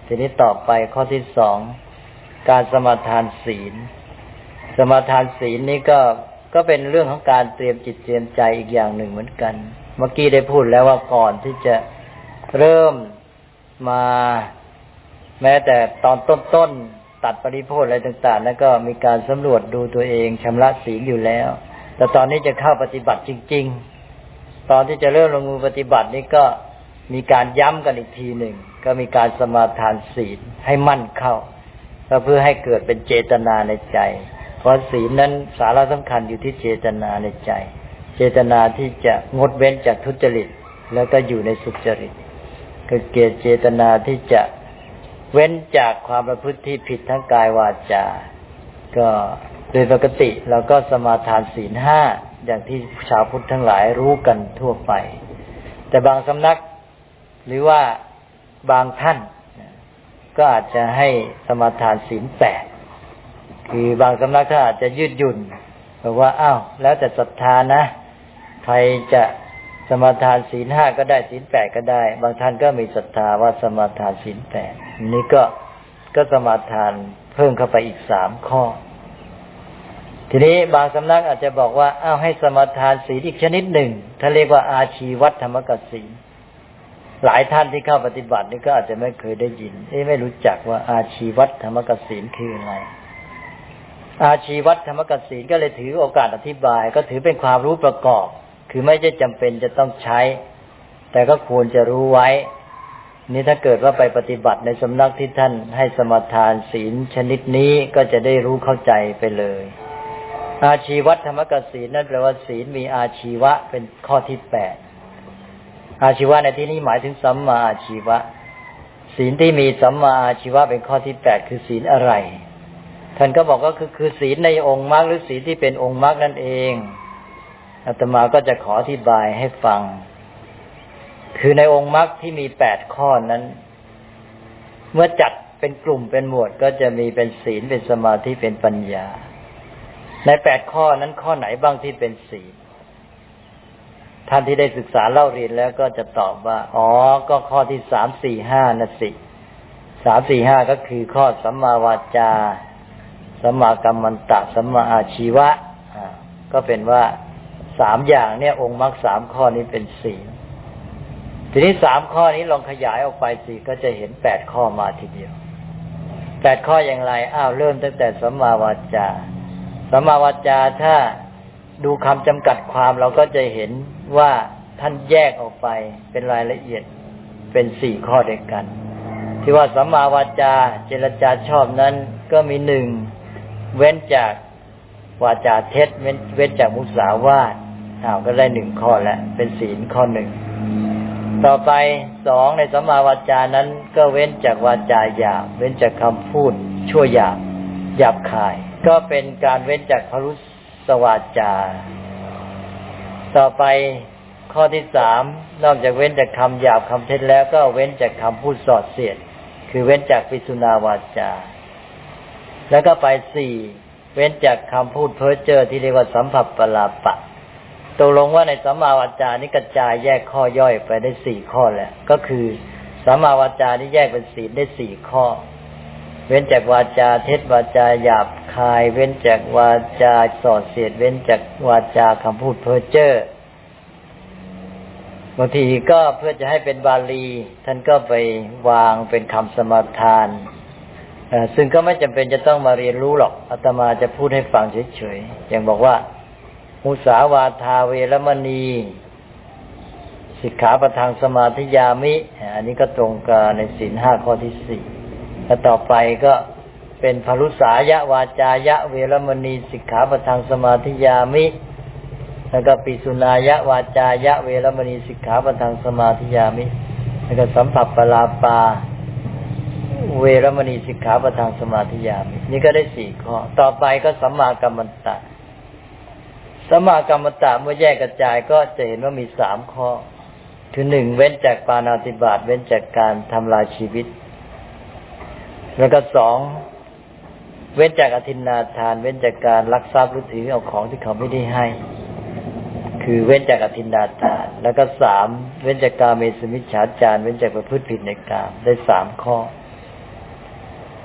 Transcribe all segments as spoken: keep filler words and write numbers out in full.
ทีนี้ต่อไปข้อที่สองการสมาทานศีลสมาทานศีลนี้ก็ก็เป็นเรื่องของการเตรียมจิตเตรียมใจอีกอย่างหนึ่งเหมือนกันเมื่อกี้ได้พูดแล้วว่าก่อนที่จะเริ่มมาแม้แต่ตอนต้นๆตัดปริโภคอะไรต่างๆแล้วก็มีการสำรวจดูตัวเองชำระศีลอยู่แล้วแต่ตอนนี้จะเข้าปฏิบัติจริงๆตอนที่จะเริ่มลงมือปฏิบัตินี้ก็มีการย้ำกันอีกทีหนึ่งก็มีการสมาทานศีลให้มั่นเข้าก็เพื่อให้เกิดเป็นเจตนาในใจเพราะศีลนั้นสาระสำคัญอยู่ที่เจตนาในใจเจตนาที่จะงดเว้นจากทุจริตแล้วก็อยู่ในสุจริตคือเกณฑ์เจตนาที่จะเว้นจากความประพฤติที่ผิดทั้งกายวาจาก็โดยปกติเราก็สมาทานศีลห้าอย่างที่ชาวพุทธทั้งหลายรู้กันทั่วไปแต่บางสำนักหรือว่าบางท่านก็อาจจะให้สมาทานศีลแปดคือบางสำนักท่านอาจจะยืดหยุ่นบอกว่าอ้าวแล้วแต่ศรัทธานะใครจะสมาทานศีลห้าก็ได้ศีลแปดก็ได้บางท่านก็มีศรัทธาว่าสมาทานศีลแปดนี้ก็ก็สมาทานเพิ่มเข้าไปอีกสามข้อทีนี้บางสำนักอาจจะบอกว่าอ้าวให้สมาทานศีลอีกชนิดหนึ่งท่านเรียกว่าอาชีวัตธรรมกศีลหลายท่านที่เข้าปฏิบัตินี่ก็อาจจะไม่เคยได้ยินไม่รู้จักว่าอาชีวัตธรรมกศีลคืออะไรอาชีวัตธรรมกศีลก็เลยถือโอกาสอธิบายก็ถือเป็นความรู้ประกอบคือไม่ใช่จำเป็นจะต้องใช้แต่ก็ควรจะรู้ไว้นี่ถ้าเกิดว่าไปปฏิบัติในสำนักที่ท่านให้สมาทานศีลชนิดนี้ก็จะได้รู้เข้าใจไปเลยอาชีวัตธรรมกศีลนั่นแปลว่าศีลมีอาชีวะเป็นข้อที่แปดอาชีวะในที่นี้หมายถึงสัมมาอาชีวะศีลที่มีสัมมาอาชีวะเป็นข้อที่แปดคือศีลอะไรท่านก็บอกว่าคือคือศีลในองค์มรรคหรือศีลที่เป็นองค์มรรคนั่นเองอาตมาก็จะขออธิบายให้ฟังคือในองค์มรรคที่มีแปดข้อนั้นเมื่อจัดเป็นกลุ่มเป็นหมวดก็จะมีเป็นศีลเป็นสมาธิเป็นปัญญาในแปดข้อนั้นข้อไหนบ้างที่เป็นศีลท่านที่ได้ศึกษาเล่าเรียนแล้วก็จะตอบว่าอ๋อก็ข้อที่สามสี่ห้านะสิสามสี่ห้าก็คือข้อสัมมาวาจาสัมมากัมมันตะสัมมาอาชีวะก็เป็นว่าสามอย่างเนี่ยองค์มรรคสามข้อนี้เป็นศีลทีนี้สามข้อนี้ลองขยายออกไปสิก็จะเห็นแปดข้อมาทีเดียวแปดข้ออย่างไรอ้าวเริ่มตั้งแต่สัมมาวาจาสัมมาวาจาถ้าดูคำจำกัดความเราก็จะเห็นว่าท่านแยกออกไปเป็นรายละเอียดเป็นสี่ข้อด้วยกันที่ว่าสัมมาวาจาเจรจาชอบนั้นก็มีหนึ่งเว้นจากวาจาเท็จเว้นเว้นจากมุสาวาทอ้าวก็ได้หนึ่งข้อแล้วเป็นศีลข้อหนึ่งต่อไปสองในสัมมาวาจานั้นก็เว้นจากวาจาหยาบเว้นจากคำพูดชั่วหยาบหยาบคายก็เป็นการเว้นจากพรุสวาจาต่อไปข้อที่สามนอกจากเว้นจากคำหยาบคำเท็จแล้วก็เว้นจากคำพูดส่อเสียดคือเว้นจากปิสุนาวาจาแล้วก็ไปสี่เว้นจากคำพูดเพ้อเจ้อที่เรียกว่าสัมผัสปลาปะตกลงว่าในสัมมาวาจานี้กระจายแยกข้อย่อยไปได้สี่ข้อแล้วก็คือสัมมาวาจานี้แยกเป็นศีลได้สี่ข้อเว้นจากวาจาเท็จวาจาหยาบคายเว้นจากวาจาส่อเสียดเว้นจากวาจาคำพูดเพ้อเจ้อบางทีก็เพื่อจะให้เป็นบาลีท่านก็ไปวางเป็นคำสมาทานซึ่งก็ไม่จำเป็นจะต้องมาเรียนรู้หรอกอาตมาจะพูดให้ฟังเฉยๆอย่างบอกว่ามุสาวาทาเวรมณีสิกขาปะทังสมาธิยามิอันนี้ก็ตรงกับในศีลห้าข้อที่สี่แล้วต่อไปก็เป็นพรุสายะวาจายะเวรมณีสิกขาปะทังสมาธิยามิแล้วก็ปิสุนายะวาจายะเวรมณีสิกขาปะทังสมาธิยามิแล้วก็สัมผัสปลาปาเวรมณีสิกขาปะทังสมาธิยามินี่ก็ได้สี่ข้อต่อไปก็สัมมากัมมันตะสัมมากัมมันตะเมื่อแยกกระจายก็จะเห็นว่ามีสามข้อคือหนึ่งเว้นจากปาณาติบาตเว้นจากการทำลายชีวิตแล้วก็สองเว้นจากอทินนาทานเว้นจากการลักทรัพย์หรือถือเอาของที่เขาไม่ได้ให้คือเว้นจากอทินนาทานแล้วก็สามเว้นจากกาเมสุมิจฉาจารเว้นจากประพฤติผิดในกามได้สามข้อ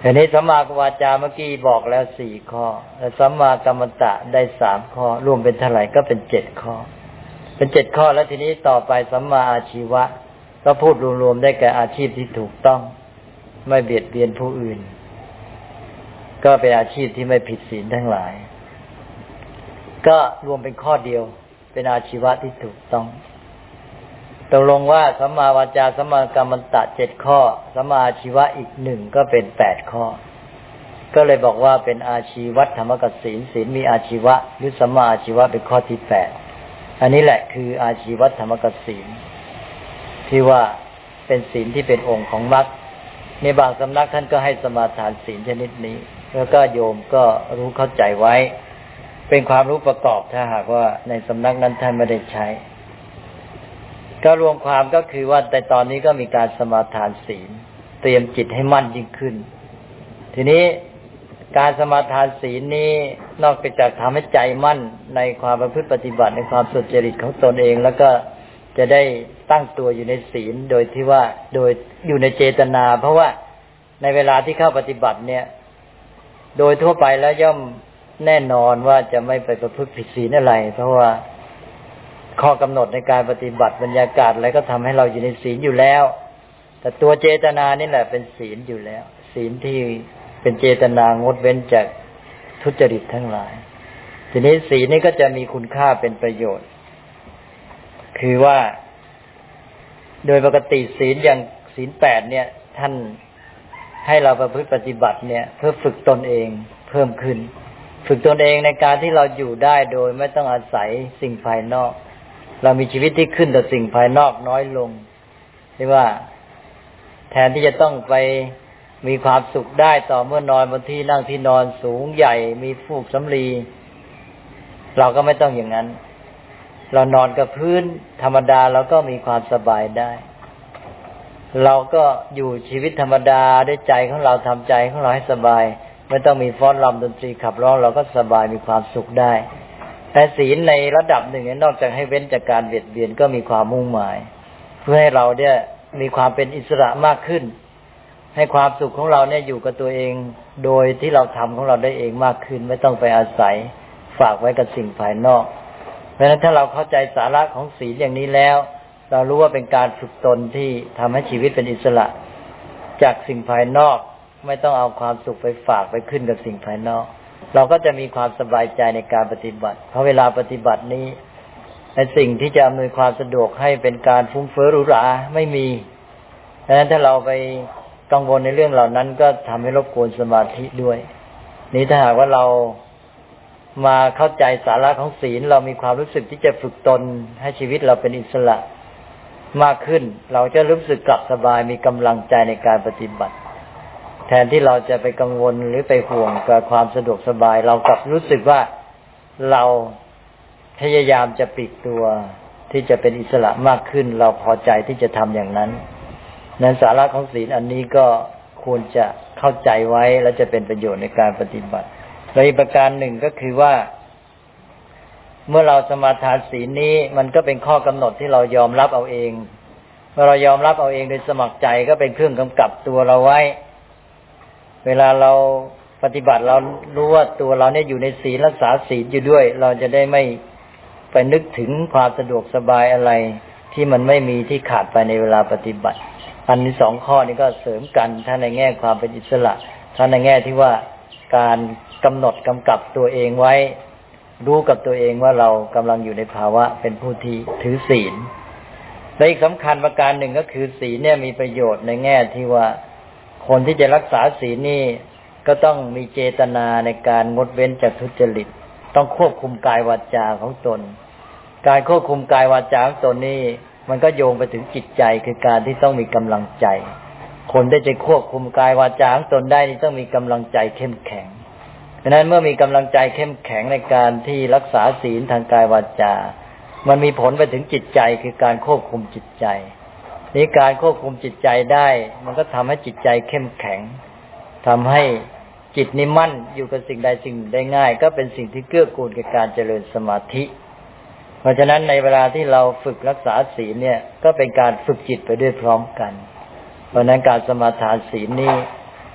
อันนี้สัมมาวาจาเมื่อกี้บอกแล้วสี่ข้อแล้วสัมมากัมมันตะได้สามข้อรวมเป็นเท่าไหร่ก็เป็นเจ็ดข้อเป็นเจ็ดข้อแล้วทีนี้ต่อไปสัมมาอาชีวะก็พูดรวมๆได้แก่อาชีพที่ถูกต้องไม่เบียดเบียนผู้อื่นก็เป็นอาชีพที่ไม่ผิดศีลทั้งหลายก็รวมเป็นข้อเดียวเป็นอาชีวะที่ถูกต้องตกลงว่าสัมมาวาจาสัมมากัมมันตะเจ็ดข้อสัมมาอาชีวะอีกหนึ่งก็เป็นแปดข้อก็เลยบอกว่าเป็นอาชีวธรรมกศีลศีลมีอาชีวะหรือสัมมาอาชีวะเป็นข้อที่แปดอันนี้แหละคืออาชีวธรรมกศีลที่ว่าเป็นศีลที่เป็นองค์ของมรรคในบางสำนักท่านก็ให้สมาทานศีลชนิดนี้แล้วก็โยมก็รู้เข้าใจไว้เป็นความรู้ประกอบถ้าหากว่าในสำนักนั้นท่านไม่ได้ใช้ก็รวมความก็คือว่าแต่ตอนนี้ก็มีการสมาทานศีลเตรียมจิตให้มั่นยิ่งขึ้นทีนี้การสมาทานศีลนี้นอกจากทำให้ใจมั่นในความประพฤติปฏิบัติในความสุจริตของตนเองแล้วก็จะได้ตั้งตัวอยู่ในศีลโดยที่ว่าโดยอยู่ในเจตนาเพราะว่าในเวลาที่เข้าปฏิบัติเนี่ยโดยทั่วไปแล้วย่อมแน่นอนว่าจะไม่ไปประพฤติผิดศีลอะไรเพราะว่าข้อกำหนดในการปฏิบัติบรรยากาศอะไรก็ทำให้เราอยู่ในศีลอยู่แล้วแต่ตัวเจตนานี่แหละเป็นศีลอยู่แล้วศีลที่เป็นเจตนางดเว้นจากทุจริตทั้งหลายทีนี้ศีลนี่ก็จะมีคุณค่าเป็นประโยชน์คือว่าโดยปกติศีลอย่างศีลแปดเนี่ยท่านให้เราประพฤติปฏิบัติเนี่ยเพื่อฝึกตนเองเพิ่มขึ้นฝึกตนเองในการที่เราอยู่ได้โดยไม่ต้องอาศัยสิ่งภายนอกเรามีชีวิตที่ขึ้นต่อสิ่งภายนอกน้อยลงที่ว่าแทนที่จะต้องไปมีความสุขได้ต่อเมื่อนอนบนที่นั่งที่นอนสูงใหญ่มีฟูกสำลีเราก็ไม่ต้องอย่างนั้นเรานอนกับพื้นธรรมดาเราก็มีความสบายได้เราก็อยู่ชีวิตธรรมดาด้วยใจของเราทำใจของเราให้สบายไม่ต้องมีฟ้อนรำดนตรีขับร้องเราก็สบายมีความสุขได้แต่ศีลในระดับหนึ่งนอกจากให้เว้นจากการเบียดเบียนก็มีความมุ่งหมายเพื่อให้เราเนี่ยมีความเป็นอิสระมากขึ้นให้ความสุขของเราเนี่ยอยู่กับตัวเองโดยที่เราทำของเราได้เองมากขึ้นไม่ต้องไปอาศัยฝากไว้กับสิ่งภายนอกเพราะฉะนั้นถ้าเราเข้าใจสาระของศีลอย่างนี้แล้วเรารู้ว่าเป็นการฝึกตนที่ทำให้ชีวิตเป็นอิสระจากสิ่งภายนอกไม่ต้องเอาความสุขไปฝากไปขึ้นกับสิ่งภายนอกเราก็จะมีความสบายใจในการปฏิบัติเพราะเวลาปฏิบัตินี้ในสิ่งที่จะอำนวยความสะดวกให้เป็นการฟุ้งเฟ้อหรูหราไม่มีดังนั้นถ้าเราไปกังวลในเรื่องเหล่านั้นก็ทำให้รบกวนสมาธิด้วยนี้ถ้าหากว่าเรามาเข้าใจสาระของศีลเรามีความรู้สึกที่จะฝึกตนให้ชีวิตเราเป็นอิสระมากขึ้นเราจะรู้สึกกลับสบายมีกำลังใจในการปฏิบัติแทนที่เราจะไปกังวลหรือไปห่วงกับความสะดวกสบายเรากลับรู้สึกว่าเราพยายามจะปลีกตัวที่จะเป็นอิสระมากขึ้นเราพอใจที่จะทำอย่างนั้นนั้นสาระของศีลอันนี้ก็ควรจะเข้าใจไว้และจะเป็นประโยชน์ในการปฏิบัติและอีกประการหนึ่งก็คือว่าเมื่อเราสมาทานศีลนี้มันก็เป็นข้อกำหนดที่เรายอมรับเอาเองเมื่อเรายอมรับเอาเองโดยสมัครใจก็เป็นเครื่องกำกับตัวเราไว้เวลาเราปฏิบัติเรารู้ว่าตัวเราเนี่ยอยู่ในศีลรักษาศีลอยู่ด้วยเราจะได้ไม่ไปนึกถึงความสะดวกสบายอะไรที่มันไม่มีที่ขาดไปในเวลาปฏิบัติอันนี้สองข้อนี้ก็เสริมกันถ้าในแง่ความเป็นอิสระถ้าในแง่ที่ว่าการกำหนดกำกับตัวเองไว้รู้กับตัวเองว่าเรากำลังอยู่ในภาวะเป็นผู้ที่ถือศีลและอีกสำคัญประการหนึ่งก็คือศีลเนี่ยมีประโยชน์ในแง่ที่ว่าคนที่จะรักษาศีลนี่ก็ต้องมีเจตนาในการงดเว้นจากทุจริตต้องควบคุมกายวาจาของตนการควบคุมกายวาจาของตนนี่มันก็โยงไปถึงจิตใจคือการที่ต้องมีกำลังใจคนที่จะควบคุมกายวาจาของตนได้นี่ต้องมีกำลังใจเข้มแข็งดังนั้นเมื่อมีกำลังใจเข้มแข็งในการที่รักษาศีลทางกายวาจามันมีผลไปถึงจิตใจคือการควบคุมจิตใจนี้การควบคุมจิตใจได้มันก็ทำให้จิตใจเข้มแข็งทำให้จิตนิมั่นอยู่กับสิ่งใดสิ่งได้ง่ายก็เป็นสิ่งที่เกื้อกูลแก่การเจริญสมาธิเพราะฉะนั้นในเวลาที่เราฝึกรักษาศีลเนี่ยก็เป็นการฝึกจิตไปด้วยพร้อมกันเพราะนั้นการสมาทานศีลนี้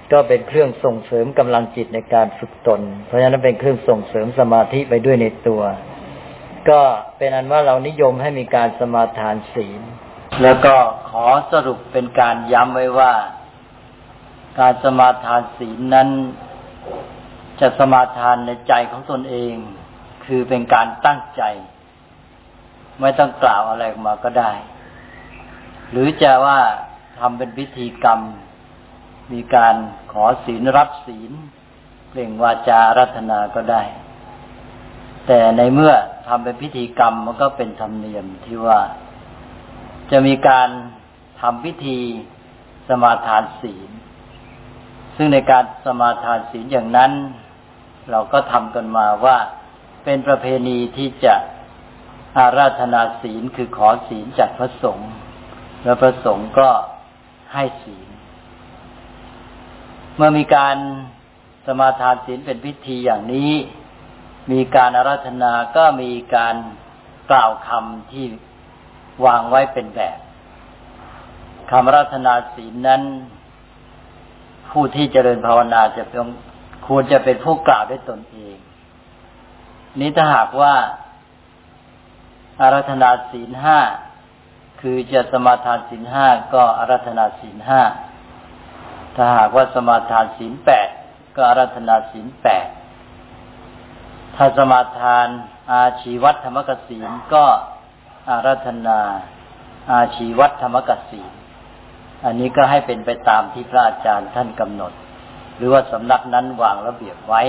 ก็เป็นเครื่องส่งเสริมกำลังจิตในการฝึกตนเพราะฉะนั้นเป็นเครื่องส่งเสริมสมาธิไปด้วยในตัวก็เป็นอันว่าเรานิยมให้มีการสมาทานศีลแล้วก็ขอสรุปเป็นการย้ำไว้ว่าการสมาทานศีลนั้นจะสมาทานในใจของตนเองคือเป็นการตั้งใจไม่ต้องกล่าวอะไรออกมาก็ได้หรือจะว่าทำเป็นพิธีกรรมมีการขอศีลรับศีลเปล่งวาจาอาราธนาก็ได้แต่ในเมื่อทำเป็นพิธีกรรมมันก็เป็นธรรมเนียมที่ว่าจะมีการทำพิธีสมาทานศีลซึ่งในการสมาทานศีลอย่างนั้นเราก็ทำกันมาว่าเป็นประเพณีที่จะอาราธนาศีลคือขอศีลจากพระสงฆ์แล้วพระสงฆ์ก็ให้ศีลเมื่อมีการสมาทานศีลเป็นพิธีอย่างนี้มีการอาราธนาก็มีการกล่าวคำที่วางไว้เป็นแบบคำอาราธนาศีลนั้นผู้ที่เจริญภาวนาจะต้องควรจะเป็นผู้กล่าวด้วยตนเองนี้ถ้าหากว่าอาราธนาศีลห้าคือจะสมาทานศีลห้าก็อาราธนาศีลห้าถ้าหากว่าสมาทานศีลแปดก็อาราธนาศีลแปดถ้าสมาทานอาชีวัตธรรมกศีลก็อาราธนาอาชีวัตธรรมกศีลอันนี้ก็ให้เป็นไปตามที่พระอาจารย์ท่านกำหนดหรือว่าสำนักนั้นวางระเบียบไว้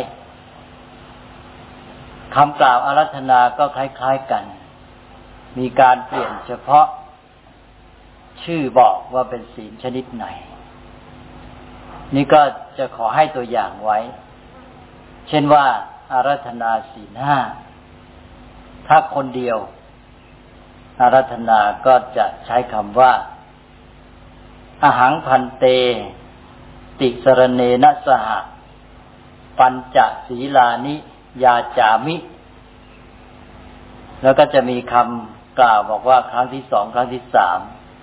คำกล่าวอาราธนาก็คล้ายๆกันมีการเปลี่ยนเฉพาะชื่อบอกว่าเป็นศีลชนิดไหนนี่ก็จะขอให้ตัวอย่างไว้เช่นว่าอาราธนาศีลห้าถ้าคนเดียวอาราธนาก็จะใช้คำว่าอหังพันเตติสรเนนะสหปัญจศีลานิยาจามิแล้วก็จะมีคำกล่าวบอกว่าครั้งที่สองครั้งที่สาม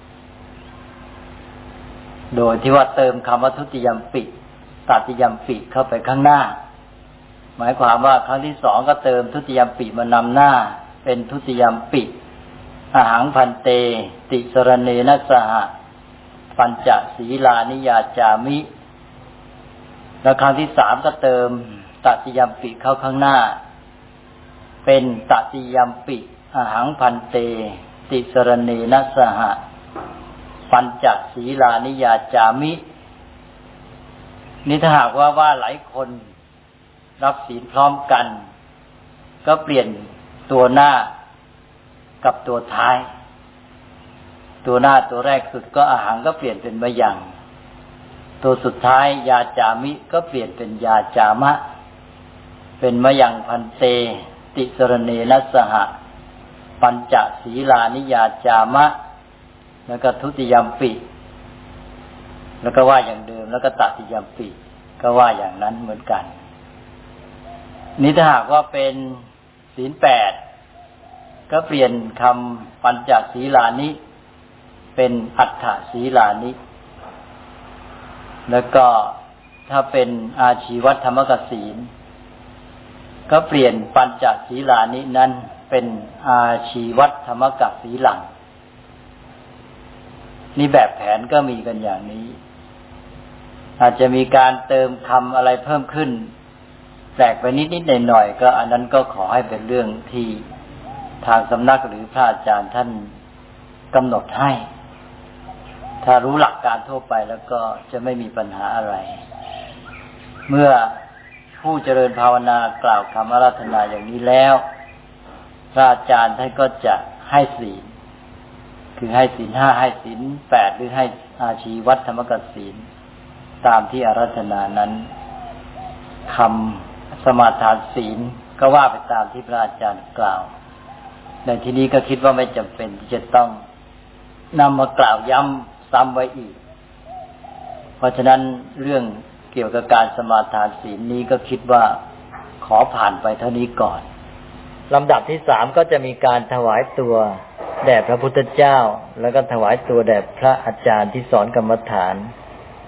โดยที่ว่าเติมคำว่าทุติยัมปิตติยัมปิเข้าไปข้างหน้าหมายความว่าครั้งที่สองก็เติมทุติยัมปิมานำหน้าเป็นทุติยัมปิอหังพันเตติสรเนนะสหปัญจศีลานิยาจามิแล้วครั้งที่สามก็เติมตติยัมปิเข้าข้างหน้าเป็นตติยัมปิอหังพันเตติสรเนนะสหปัญจศีลานิยาจามินี่ถ้าหากว่าว่าหลายคนรับศีลพร้อมกันก็เปลี่ยนตัวหน้ากับตัวท้ายตัวหน้าตัวแรกสุดก็อหังก็เปลี่ยนเป็นมะยังตัวสุดท้ายยาจามิก็เปลี่ยนเป็นยาจามะเป็นมะยังพันเตติสรเนนะสหปัญจศีลานิยาจามะแล้วก็ทุติยัมปิแล้วก็ว่าอย่างเดิมแล้วก็ตติยัมปิก็ว่าอย่างนั้นเหมือนกันนี่ถ้าหากว่าเป็นศีลแปดก็เปลี่ยนคำปัญจศีลานิเป็นอัฏฐศีลานิแล้วก็ถ้าเป็นอาชีวัตธรรมกศีลก็เปลี่ยนปัญจศีลานินั้นเป็นอาชีวัตธรรมกศีลังนี่แบบแผนก็มีกันอย่างนี้อาจจะมีการเติมคำอะไรเพิ่มขึ้นแปลกไปนิดๆหน่อยๆก็อันนั้นก็ขอให้เป็นเรื่องที่ทางสำนักหรือพระอาจารย์ท่านกำหนดให้ถ้ารู้หลักการทั่วไปแล้วก็จะไม่มีปัญหาอะไรเมื่อผู้เจริญภาวนากล่าวคำอาราธนาอย่างนี้แล้วพระอาจารย์ท่านก็จะให้ศีลคือให้ศีลห้าให้ศีลแปดหรือให้อาชีวัตธรรมกศีลตามที่อาราธนานั้นคำสมาทานศีลก็ว่าไปตามที่พระอาจารย์กล่าวในที่นี้ก็คิดว่าไม่จำเป็นที่จะต้องนำมากล่าวย้ำซ้ำไว้อีกเพราะฉะนั้นเรื่องเกี่ยวกับการสมาทานศีลนี้ก็คิดว่าขอผ่านไปเท่านี้ก่อนลำดับที่สามก็จะมีการถวายตัวแด่พระพุทธเจ้าแล้วก็ถวายตัวแด่พระอาจารย์ที่สอนกรรมฐาน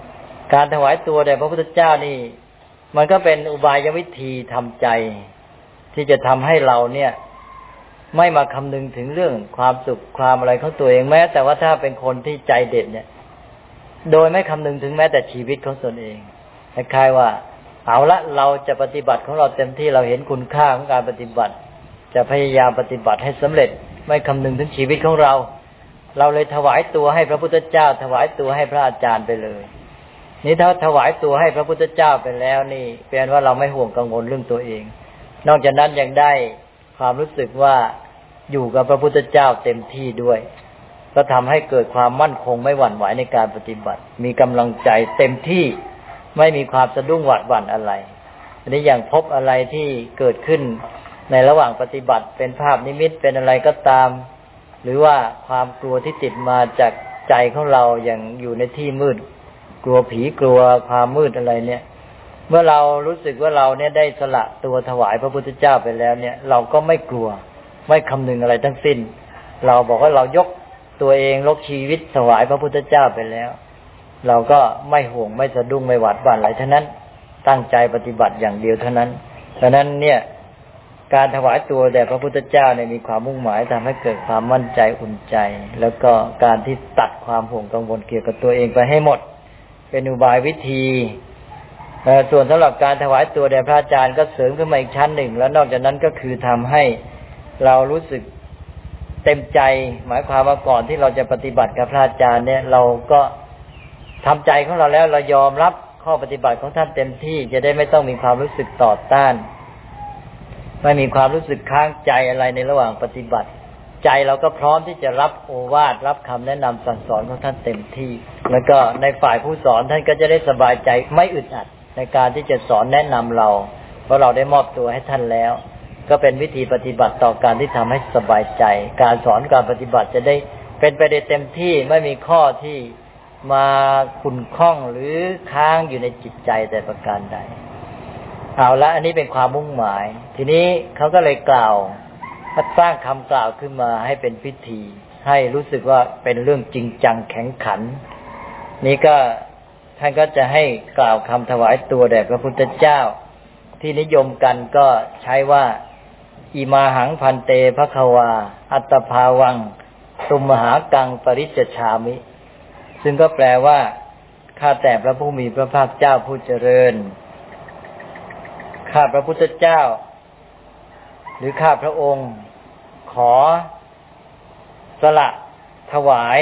การถวายตัวแด่พระพุทธเจ้านี่มันก็เป็นอุบายวิธีทำใจที่จะทำให้เราเนี่ยไม่มาคำนึงถึงเรื่องความสุขความอะไรของตัวเองแม้แต่ว่าถ้าเป็นคนที่ใจเด็ดเนี่ยโดยไม่คำนึงถึงแม้แต่ชีวิตของตนเองคล้ายๆว่าเอาละเราจะปฏิบัติของเราเต็มที่เราเห็นคุณค่าของการปฏิบัติจะพยายามปฏิบัติให้สำเร็จไม่คำนึงถึงชีวิตของเราเราเลยถวายตัวให้พระพุทธเจ้าถวายตัวให้พระอาจารย์ไปเลยนี่ถ้าถวายตัวให้พระพุทธเจ้าไปแล้วนี่แปลว่าเราไม่ห่วงกังวลเรื่องตัวเองนอกจากนั้นยังได้ความรู้สึกว่าอยู่กับพระพุทธเจ้าเต็มที่ด้วยก็ทำให้เกิดความมั่นคงไม่หวั่นไหวในการปฏิบัติมีกำลังใจเต็มที่ไม่มีความสะดุ้งหวาดหวั่นอะไรอันนี้อย่างพบอะไรที่เกิดขึ้นในระหว่างปฏิบัติเป็นภาพนิมิตเป็นอะไรก็ตามหรือว่าความกลัวที่ติดมาจากใจของเราอย่างอยู่ในที่มืดกลัวผีกลัวความมืดอะไรเนี่ยเมื่อเรารู้สึกว่าเราเนี่ยได้สละตัวถวายพระพุทธเจ้าไปแล้วเนี่ยเราก็ไม่กลัวไม่คำนึงอะไรทั้งสิ้นเราบอกว่าเรายกตัวเองลกชีวิตถวายพระพุทธเจ้าไปแล้วเราก็ไม่ห่วงไม่สะดุ้งไม่หวาดหวั่นอะไรทั้งนั้นตั้งใจปฏิบัติอย่างเดียวเท่านั้นฉะนั้นเนี่ยการถวายตัวแด่พระพุทธเจ้าเนี่ยมีความมุ่งหมายทำให้เกิดความมั่นใจอุ่นใจแล้วก็การที่ตัดความห่วงกังวลเกี่ยวกับตัวเองไปให้หมดเป็นอุบายวิธีส่วนสำหรับการถวายตัวแด่พระอาจารย์ก็เสริมขึ้นมาอีกชั้นหนึ่งแล้วนอกจากนั้นก็คือทำให้เรารู้สึกเต็มใจหมายความว่าก่อนที่เราจะปฏิบัติกับพระอาจารย์เนี่ยเราก็ทำใจของเราแล้วเรายอมรับข้อปฏิบัติของท่านเต็มที่จะได้ไม่ต้องมีความรู้สึกต่อต้านไม่มีความรู้สึกค้างใจอะไรในระหว่างปฏิบัติใจเราก็พร้อมที่จะรับโอวาทรับคำแนะนำสั่งสอนของท่านเต็มที่แล้วก็ในฝ่ายผู้สอนท่านก็จะได้สบายใจไม่อึดอัดในการที่จะสอนแนะนำเราเพราะเราได้มอบตัวให้ท่านแล้วก็เป็นวิธีปฏิบัติต่อการที่ทำให้สบายใจการสอนการปฏิบัติจะได้เป็นไปได้เต็มที่ไม่มีข้อที่มาขุ่นข้องหรือค้างอยู่ในจิตใจแต่ประการใดเอาละอันนี้เป็นความมุ่งหมายทีนี้เขาก็เลยกล่าวสร้างคำกล่าวขึ้นมาให้เป็นพิธีให้รู้สึกว่าเป็นเรื่องจริงจังแข็งขันนี้ก็ท่านก็จะให้กล่าวคำถวายตัวแด่พระพุทธเจ้าที่นิยมกันก็ใช้ว่าอิมาหังพันเตภควาอัตตภาวังตุมหากังปริจจฉามิซึ่งก็แปลว่าข้าแต่พระผู้มีพระภาคเจ้าผู้เจริญข้าพระพุทธเจ้าหรือข้าพระองค์ขอสละถวาย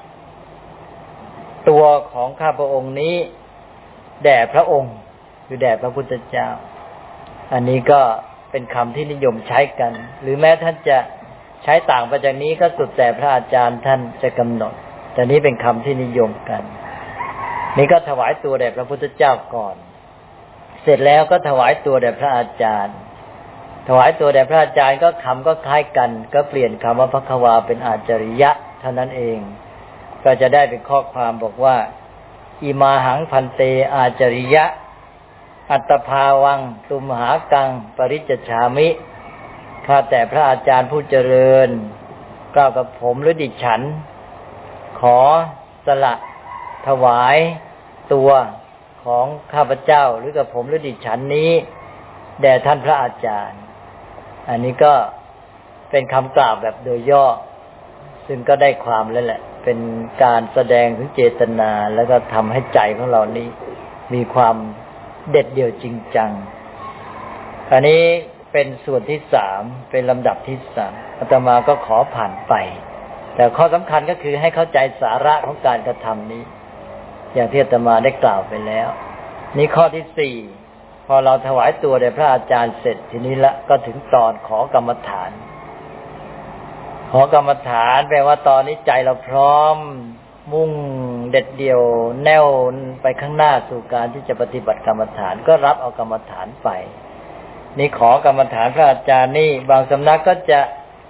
ตัวของข้าพระองค์นี้แด่พระองค์คือแด่พระพุทธเจ้าอันนี้ก็เป็นคำที่นิยมใช้กันหรือแม้ท่านจะใช้ต่างไปจากนี้ก็สุดแต่พระอาจารย์ท่านจะกำหนดแต่นี้เป็นคำที่นิยมกันนี่ก็ถวายตัวแด่พระพุทธเจ้าก่อนเสร็จแล้วก็ถวายตัวแด่พระอาจารย์ถวายตัวแด่พระอาจารย์ก็คำก็คล้ายกันก็เปลี่ยนคำว่าภควาเป็นอาจาริยะเท่านั้นเองก็จะได้เป็นข้อความบอกว่าอิมาหังพันเตอาจาริยะอัตตภาวังตุมหากังปริจจฉามิข้าแต่พระอาจารย์ผู้เจริญกล่าวกับผมหรือดิฉันขอสละถวายตัวของข้าพเจ้าหรือกับผมหรือดิฉันนี้แด่ท่านพระอาจารย์อันนี้ก็เป็นคำกล่าวแบบโดยย่อซึ่งก็ได้ความแล้วแหละเป็นการแสดงถึงเจตนาแล้วก็ทำให้ใจของเรานี้มีความเด็ดเดี่ยวจริงจังอันนี้เป็นส่วนที่สามเป็นลำดับที่สามอาตมาก็ขอผ่านไปแต่ข้อสำคัญก็คือให้เข้าใจสาระของการกระทำนี้อย่างที่อาตมาได้กล่าวไปแล้วนี่ข้อที่สี่พอเราถวายตัวแด่พระอาจารย์เสร็จทีนี้ละก็ถึงตอนขอกรรมฐานขอกรรมฐานแปลว่าตอนนี้ใจเราพร้อมมุ่งเด็ดเดี่ยวแน่วไปข้างหน้าสู่การที่จะปฏิบัติกรรมฐานก็รับเอากรรมฐานไปนี่ขอกรรมฐานพระอาจารย์นี่บางสำนักก็จะ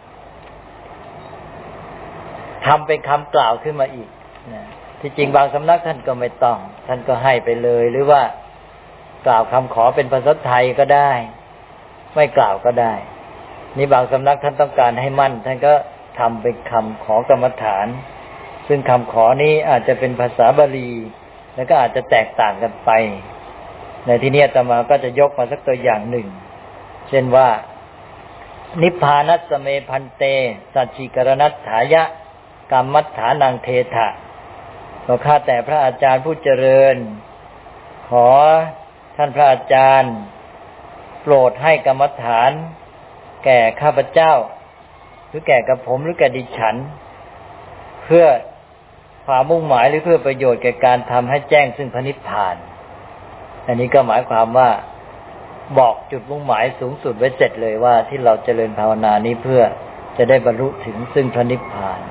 ทำเป็นคำกล่าวขึ้นมาอีกนะที่จริงบางสำนักท่านก็ไม่ต้องท่านก็ให้ไปเลยหรือว่ากล่าวคำขอเป็นภาษาไทยก็ได้ไม่กล่าวก็ได้นี่บางสำนักท่านต้องการให้มั่นท่านก็ทำเป็นคำขอกรรมฐานซึ่งคำขอนี้อาจจะเป็นภาษาบาลีแล้วก็อาจจะแตกต่างกันไปในที่นี้อาตมาก็จะยกมาสักตัวอย่างหนึ่งเช่นว่านิพพานัสสเมพันเตสัจฉิกรณัฏฐายะกรรมัฏฐานังเทถะก็ข้าแต่พระอาจารย์ผู้เจริญขอท่านพระอาจารย์โปรดให้กรรมฐานแก่ข้าพเจ้าหรือแก่กับผมหรือแก่ดิฉันเพื่อความมุ่งหมายหรือเพื่อประโยชน์แก่การทำให้แจ้งซึ่งพระนิพพานอันนี้ก็หมายความว่าบอกจุดมุ่งหมายสูงสุดไว้เสร็จเลยว่าที่เราเจริญภาวนานี้เพื่อจะได้บรรลุถึงซึ่งพระนิพพาน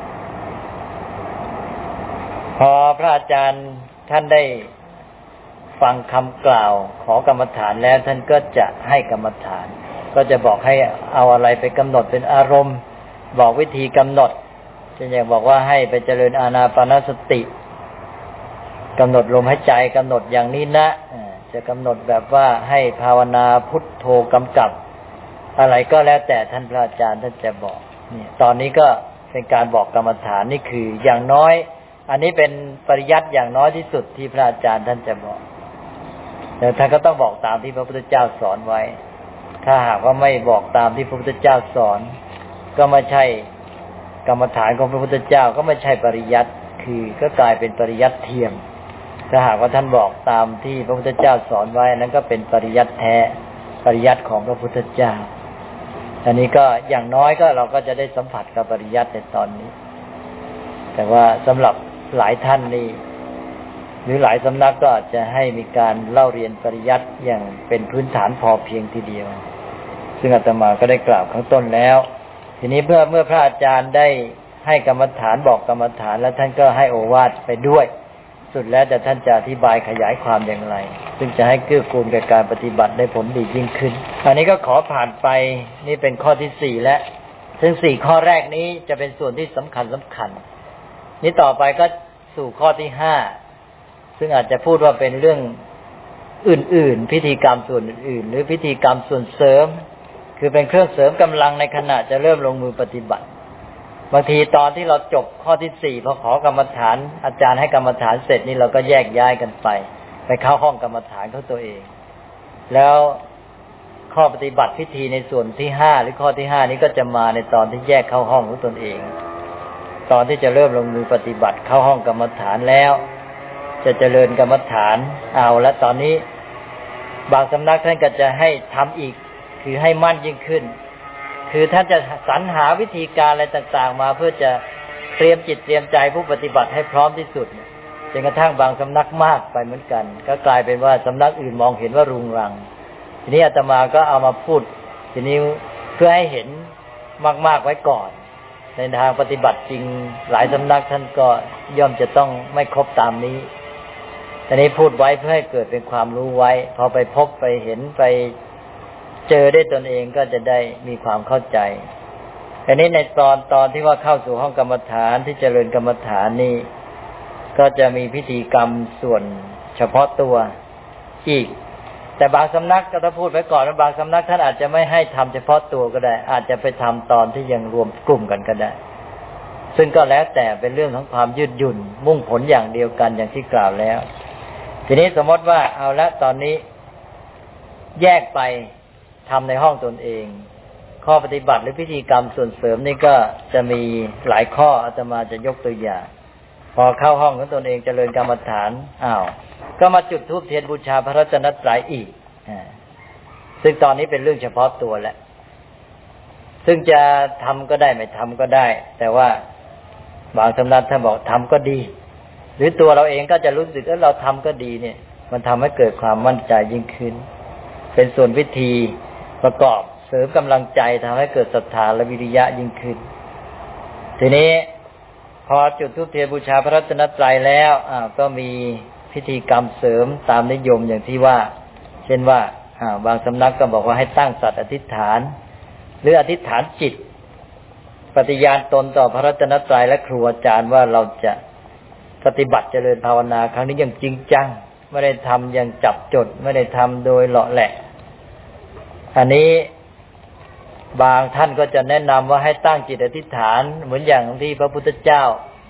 พอพระอาจารย์ท่านได้ฟังคำกล่าวขอกรรมฐานแล้วท่านก็จะให้กรรมฐานก็จะบอกให้เอาอะไรไปกำหนดเป็นอารมณ์บอกวิธีกำหนดเช่นอย่างบอกว่าให้ไปเจริญอานาปานสติกำหนดลมหายใจกำหนดอย่างนี้นะจะกำหนดแบบว่าให้ภาวนาพุทโธกำกับอะไรก็แล้วแต่ท่านพระอาจารย์ท่านจะบอกเนี่ยตอนนี้ก็เป็นการบอกกรรมฐานนี่คืออย่างน้อยอันนี้เป็นปริยัติอย่างน้อยที่สุดที่พระอาจารย์ท่านจะบอกแต่ท่านก็ต้องบอกตามที่พระพุทธเจ้าสอนไว้ถ้าหากว่าไม่บอกตามที่พระพุทธเจ้าสอนก็ไม่ใช่กรรมฐานของพระพุทธเจ้าก็ไม่ใช่ปริยัติคือก็กลายเป็นปริยัติเทียมถ้าหากว่าท่านบอกตามที่พระพุทธเจ้าสอนไว้นั้นก็เป็นปริยัติแท้ปริยัติของพระพุทธเจ้าอันนี้ก็อย่างน้อยก็เราก็จะได้สัมผัสกับปริยัติในตอนนี้แต่ว่าสำหรับหลายท่านนี่หรือหลายสำนักก็อาจจะให้มีการเล่าเรียนปริยัติอย่างเป็นพื้นฐานพอเพียงทีเดียวซึ่งอาตมาก็ได้กล่าวข้างต้นแล้วทีนี้เพื่อเมื่อพระอาจารย์ได้ให้กรรมฐานบอกกรรมฐานแล้วท่านก็ให้โอวาทไปด้วยสุดแล้วแต่ท่านจะอธิบายขยายความอย่างไรซึ่งจะให้เกื้อกูลแก่การปฏิบัติได้ผลดียิ่งขึ้นอันนี้ก็ขอผ่านไปนี่เป็นข้อที่สี่แล้วซึ่งสี่ข้อแรกนี้จะเป็นส่วนที่สำคัญสำคัญนี่ต่อไปก็สู่ข้อที่ห้าซึ่งอาจจะพูดว่าเป็นเรื่องอื่นๆพิธีกรรมส่วนอื่นๆหรือพิธีกรรมส่วนเสริมคือเป็นเครื่องเสริมกำลังในขณะจะเริ่มลงมือปฏิบัติบางทีตอนที่เราจบข้อที่สี่พอขอกรรมฐานอาจารย์ให้กรรมฐานเสร็จนี่เราก็แยกย้ายกันไปไปเข้าห้องกรรมฐานของตัวเองแล้วข้อปฏิบัติพิธีในส่วนที่ห้าหรือข้อที่ห้านี้ก็จะมาในตอนที่แยกเข้าห้องของตนเองตอนที่จะเริ่มลงมือปฏิบัติเข้าห้องกรรมฐานแล้วจะเจริญกรรมฐานเอาและตอนนี้บางสำนักท่านก็จะให้ทำอีกคือให้มั่นยิ่งขึ้นคือท่านจะสรรหาวิธีการอะไรต่างๆมาเพื่อจะเตรียมจิตเตรียมใจผู้ปฏิบัติให้พร้อมที่สุดจนกระทั่งบางสำนักมากไปเหมือนกันก็กลายเป็นว่าสำนักอื่นมองเห็นว่ารุงรังทีนี้อาตมาก็เอามาพูดทีนี้เพื่อให้เห็นมากๆไว้ก่อนในทางปฏิบัติจริงหลายสำนักท่านก็ย่อมจะต้องไม่ครบตามนี้แต่นี้พูดไว้เพื่อให้เกิดเป็นความรู้ไว้พอไปพบไปเห็นไปเจอได้ตนเองก็จะได้มีความเข้าใจอันนี้ในตอนตอนที่ว่าเข้าสู่ห้องกรรมฐานที่เจริญกรรมฐานนี่ก็จะมีพิธีกรรมส่วนเฉพาะตัวอีกแต่บางสำนักก็ถ้าพูดไว้ก่อนว่าบางสำนักท่านอาจจะไม่ให้ทำเฉพาะตัวก็ได้อาจจะไปทำตอนที่ยังรวมกลุ่มกันก็ได้ซึ่งก็แล้วแต่เป็นเรื่องของความยืดหยุ่นมุ่งผลอย่างเดียวกันอย่างที่กล่าวแล้วทีนี้สมมติว่าเอาละตอนนี้แยกไปทำในห้องตนเองข้อปฏิบัติหรือพิธีกรรมส่วนเสริมนี่ก็จะมีหลายข้ออาตมาจะยกตัวอย่างพอเข้าห้องของตนเองเจริญกรรมฐานอ้าวก็มาจุดธูปเทียนบูชาพระรัตนตรัยอีกซึ่งตอนนี้เป็นเรื่องเฉพาะตัวแล้วซึ่งจะทำก็ได้ไม่ทำก็ได้แต่ว่าบางสำนักท่านบอกทำก็ดีหรือตัวเราเองก็จะรู้สึกว่าเราทำก็ดีเนี่ยมันทำให้เกิดความมั่นใจยิ่งขึ้นเป็นส่วนวิธีประกอบเสริมกำลังใจทำให้เกิดศรัทธาและวิริยะยิ่งขึ้นทีนี้พอจุดธูปเทียนบูชาพระรัตนตรัยแล้วอ่าก็มีพิธีกรรมเสริมตามนิยมอย่างที่ว่าเช่นว่าอ่าบางสำนักก็บอกว่าให้ตั้งสัตย์อธิษฐานหรืออธิษฐานจิตปฏิญาณตนต่อพระรัตนตรัยและครูอาจารย์ว่าเราจะปฏิบัติเจริญภาวนาครั้งนี้อย่างจริงจังไม่ได้ทำอย่างจับจดไม่ได้ทำโดยเหลาะแหละอันนี้บางท่านก็จะแนะนำว่าให้ตั้งจิตอธิษฐานเหมือนอย่างที่พระพุทธเจ้า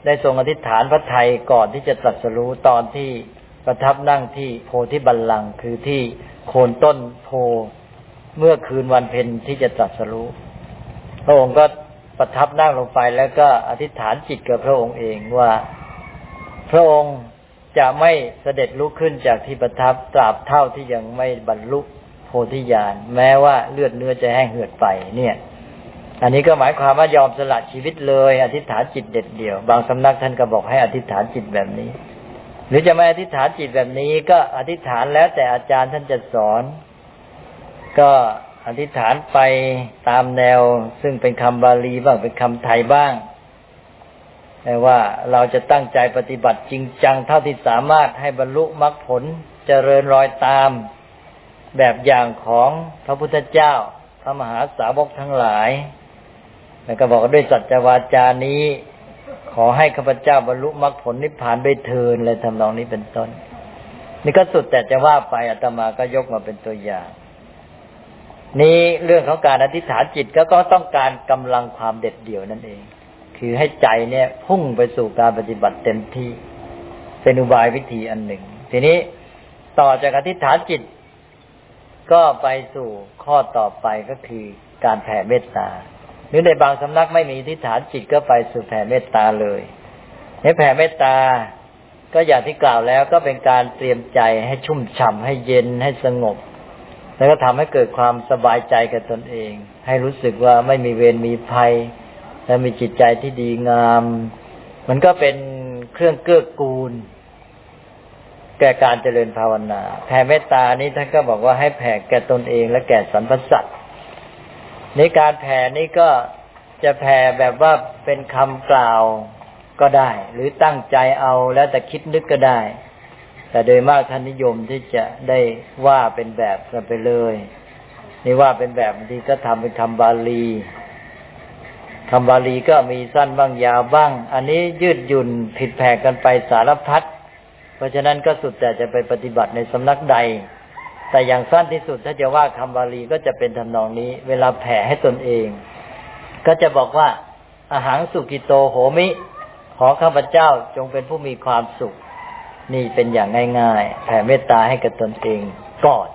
ได้ทรงอธิษฐานพระทัยก่อนที่จะตรัสรู้ตอนที่ประทับนั่งที่โพธิบัลลังก์คือที่โคนต้นโพเมื่อคืนวันเพ็ญที่จะตรัสรู้พระองค์ก็ประทับนั่งลงไปแล้วก็อธิษฐานจิตกับพระองค์เองว่าพระองค์จะไม่เสด็จลุกขึ้นจากที่ประทับตราบเท่าที่ยังไม่บรรลุโพธิญาณแม้ว่าเลือดเนื้อจะแห้งเหือดไปเนี่ยอันนี้ก็หมายความว่ายอมสละชีวิตเลยอธิษฐานจิตเด็ดเดี่ยวบางสำนักท่านก็บอกให้อธิษฐานจิตแบบนี้หรือจะไม่อธิษฐานจิตแบบนี้ก็อธิษฐานแล้วแต่อาจารย์ท่านจะสอนก็อธิษฐานไปตามแนวซึ่งเป็นคำบาลีบ้างเป็นคำไทยบ้างแต่ว่าเราจะตั้งใจปฏิบัติจริงจังเท่าที่สามารถให้บรรลุมรรคผลเจริญรอยตามแบบอย่างของพระพุทธเจ้าพระมหาสาวกทั้งหลายแล้วก็บอกว่าด้วยสัจวาจานี้ขอให้ข้าพเจ้าบรรลุมรรคผลนิพพานด้วยเถิดเลยทำนองนี้เป็นต้นนี่ก็สุดแต่จะว่าไปอาตมาก็ยกมาเป็นตัวอย่างนี่เรื่องของการอธิษฐานจิตก็ก็ต้องการกำลังความเด็ดเดี่ยวนั่นเองคือให้ใจเนี่ยพุ่งไปสู่การปฏิบัติเต็มที่เป็นอุบายวิธีอันหนึ่งทีนี้ต่อจากอธิษฐานจิตก็ไปสู่ข้อต่อไปก็คือการแผ่เมตตาหรือในบางสำนักไม่มีอธิษฐานจิตก็ไปสู่แผ่เมตตาเลยในแผ่เมตตาก็อย่างที่กล่าวแล้วก็เป็นการเตรียมใจให้ชุ่มฉ่ำให้เย็นให้สงบแล้วก็ทำให้เกิดความสบายใจกับตนเองให้รู้สึกว่าไม่มีเวรมีภัยและมีจิตใจที่ดีงามมันก็เป็นเครื่องเกื้อกูลแก่การเจริญภาวนาแผ่เมตตานี้ท่านก็บอกว่าให้แผ่แก่ตนเองและแก่สรรพสัตว์ในการแผ่นี้ก็จะแผ่แบบว่าเป็นคำกล่าวก็ได้หรือตั้งใจเอาแล้วแต่คิดนึกก็ได้แต่โดยมากท่านนิยมที่จะได้ว่าเป็นแบบกันไปเลยนี่ว่าเป็นแบบบางทีก็ทำเป็นคำบาลีคำบาลีก็มีสั้นบ้างยาวบ้างอันนี้ยืดหยุ่นผิดแผกกันไปสารพัดเพราะฉะนั้นก็สุดแต่จะไปปฏิบัติในสำนักใดแต่อย่างสั้นที่สุดถ้าจะว่าคำบาลีก็จะเป็นทำนองนี้เวลาแผ่ให้ตนเองก็จะบอกว่าอหังสุกิโตโหมิขอข้าพเจ้าจงเป็นผู้มีความสุขนี่เป็นอย่างง่ายๆแผ่เมตตาให้กับตนเองก่อน